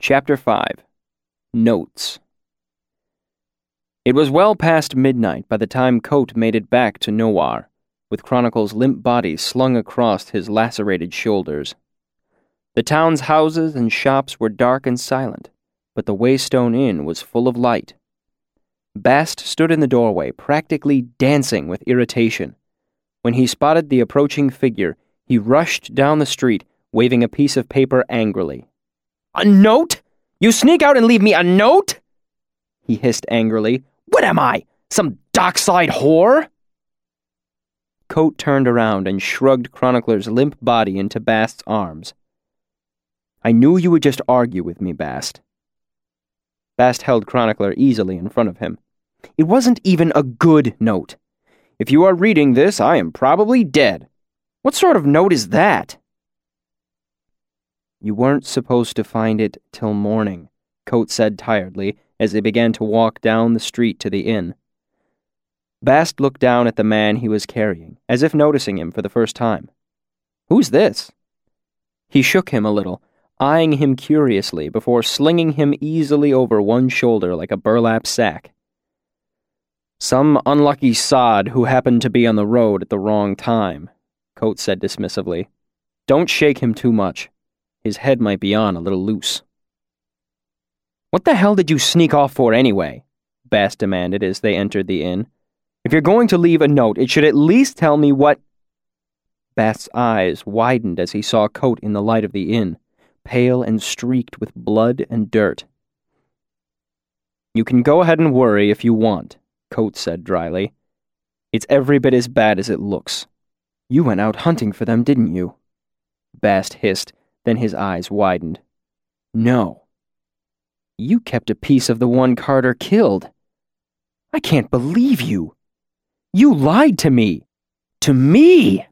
Chapter 5. Notes. It was well past midnight by the time Coate made it back to Nowhere, with Chronicle's limp body slung across his lacerated shoulders. The town's houses and shops were dark and silent, but the Waystone Inn was full of light. Bast stood in the doorway, practically dancing with irritation. When he spotted the approaching figure, he rushed down the street, waving a piece of paper angrily. "A note? You sneak out and leave me a note?" he hissed angrily. "What am I, some dockside whore?" Coate turned around and shrugged Chronicler's limp body into Bast's arms. "I knew you would just argue with me, Bast." Bast held Chronicler easily in front of him. "It wasn't even a good note. If you are reading this, I am probably dead. What sort of note is that?" "You weren't supposed to find it till morning," Coate said tiredly as they began to walk down the street to the inn. Bast looked down at the man he was carrying, as if noticing him for the first time. "Who's this?" He shook him a little, eyeing him curiously before slinging him easily over one shoulder like a burlap sack. "Some unlucky sod who happened to be on the road at the wrong time," Coate said dismissively. "Don't shake him too much. His head might be on a little loose." "What the hell did you sneak off for anyway?" Bast demanded as they entered the inn. "If you're going to leave a note, it should at least tell me what—" Bast's eyes widened as he saw Coate in the light of the inn, pale and streaked with blood and dirt. "You can go ahead and worry if you want," Coate said dryly. "It's every bit as bad as it looks." "You went out hunting for them, didn't you?" Bast hissed, then his eyes widened. "No. You kept a piece of the one Carter killed. I can't believe you. You lied to me. To me!"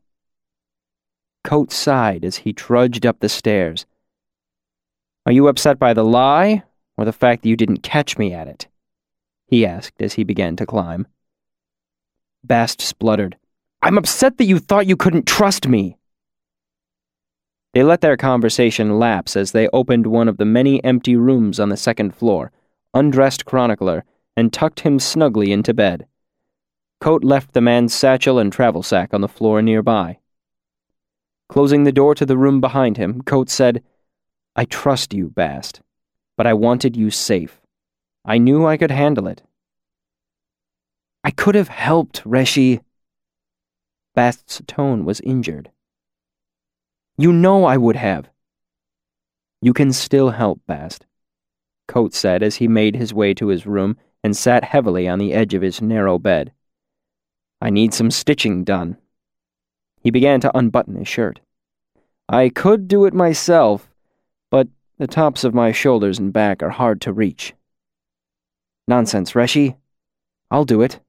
Coate sighed as he trudged up the stairs. "Are you upset by the lie, or the fact that you didn't catch me at it?" he asked as he began to climb. Bast spluttered. "I'm upset that you thought you couldn't trust me." They let their conversation lapse as they opened one of the many empty rooms on the second floor, undressed Chronicler, and tucked him snugly into bed. Coate left the man's satchel and travel sack on the floor nearby. Closing the door to the room behind him, Coate said, "I trust you, Bast, but I wanted you safe. I knew I could handle it." "I could have helped, Reshi." Bast's tone was injured. "You know I would have." "You can still help, Bast," Coate said as he made his way to his room and sat heavily on the edge of his narrow bed. "I need some stitching done." He began to unbutton his shirt. "I could do it myself, but the tops of my shoulders and back are hard to reach." "Nonsense, Reshi. I'll do it."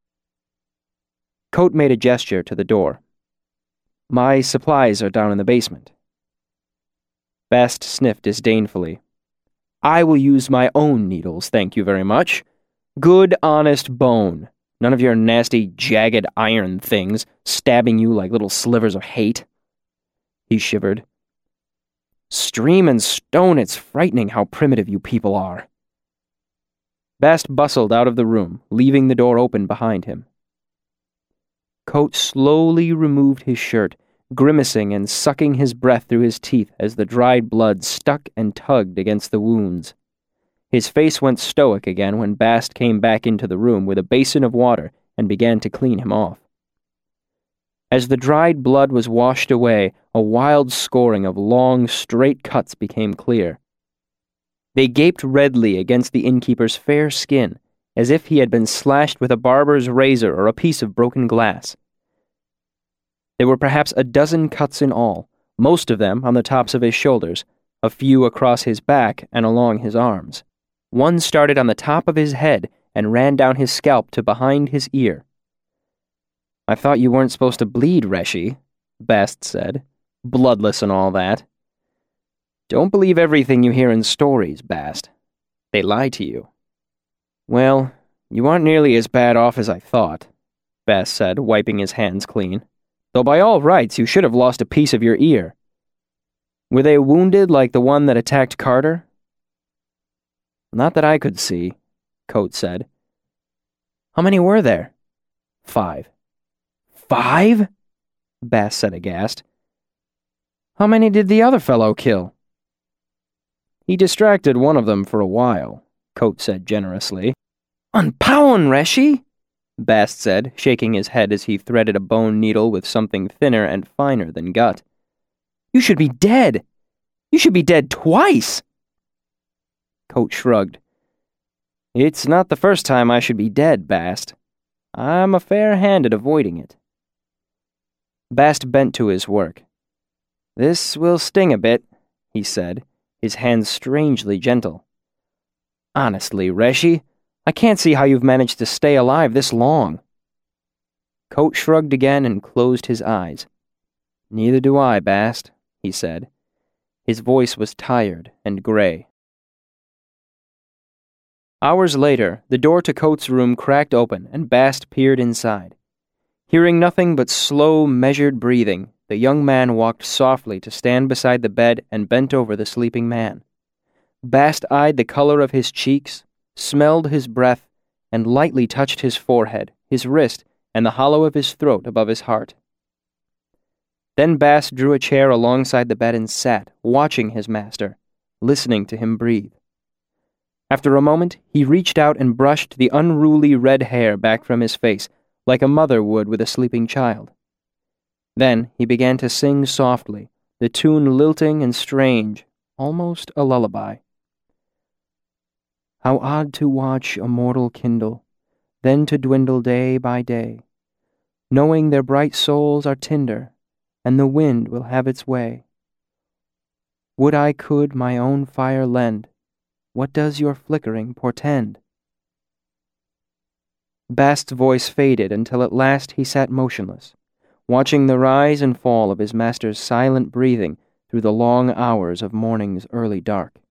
Coate made a gesture to the door. "My supplies are down in the basement." Bast sniffed disdainfully. "I will use my own needles, thank you very much. Good, honest bone. None of your nasty, jagged iron things stabbing you like little slivers of hate." He shivered. "Stream and stone, it's frightening how primitive you people are." Bast bustled out of the room, leaving the door open behind him. Coate slowly removed his shirt, grimacing and sucking his breath through his teeth as the dried blood stuck and tugged against the wounds. His face went stoic again when Bast came back into the room with a basin of water and began to clean him off. As the dried blood was washed away, a wild scoring of long, straight cuts became clear. They gaped redly against the innkeeper's fair skin, as if he had been slashed with a barber's razor or a piece of broken glass. There were perhaps a dozen cuts in all, most of them on the tops of his shoulders, a few across his back and along his arms. One started on the top of his head and ran down his scalp to behind his ear. "I thought you weren't supposed to bleed, Reshi," Bast said. "Bloodless and all that." "Don't believe everything you hear in stories, Bast. They lie to you." "Well, you aren't nearly as bad off as I thought," Bast said, wiping his hands clean. "Though by all rights you should have lost a piece of your ear." "Were they wounded like the one that attacked Carter?" Not that I could see, Coates said. How many were there? 5. 5? Bast said aghast. How many did the other fellow kill? He distracted one of them for a while, Coates said generously. Unpowen, Reshi, Bast said, shaking his head as he threaded a bone needle with something thinner and finer than gut. You should be dead. You should be dead twice. Coates shrugged. It's not the first time I should be dead, Bast. I'm a fair hand at avoiding it. Bast bent to his work. This will sting a bit, he said, his hands strangely gentle. Honestly, Reshi, I can't see how you've managed to stay alive this long. Coates shrugged again and closed his eyes. Neither do I, Bast, he said. His voice was tired and gray. Hours later, the door to Coates' room cracked open and Bast peered inside. Hearing nothing but slow, measured breathing, the young man walked softly to stand beside the bed and bent over the sleeping man. Bast eyed the color of his cheeks, smelled his breath, and lightly touched his forehead, his wrist, and the hollow of his throat above his heart. Then Bast drew a chair alongside the bed and sat, watching his master, listening to him breathe. After a moment, he reached out and brushed the unruly red hair back from his face, like a mother would with a sleeping child. Then he began to sing softly, the tune lilting and strange, almost a lullaby. How odd to watch a mortal kindle, then to dwindle day by day, knowing their bright souls are tinder, and the wind will have its way. Would I could my own fire lend, what does your flickering portend? Bast's voice faded until at last he sat motionless, watching the rise and fall of his master's silent breathing through the long hours of morning's early dark.